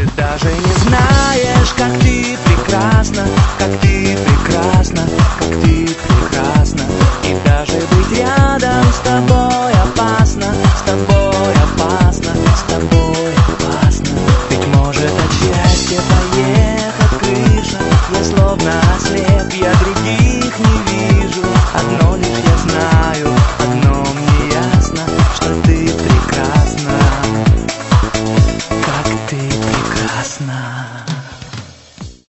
Ты даже не знаешь, как ты прекрасна, как ты прекрасна, как ты прекрасна. И даже быть рядом с тобой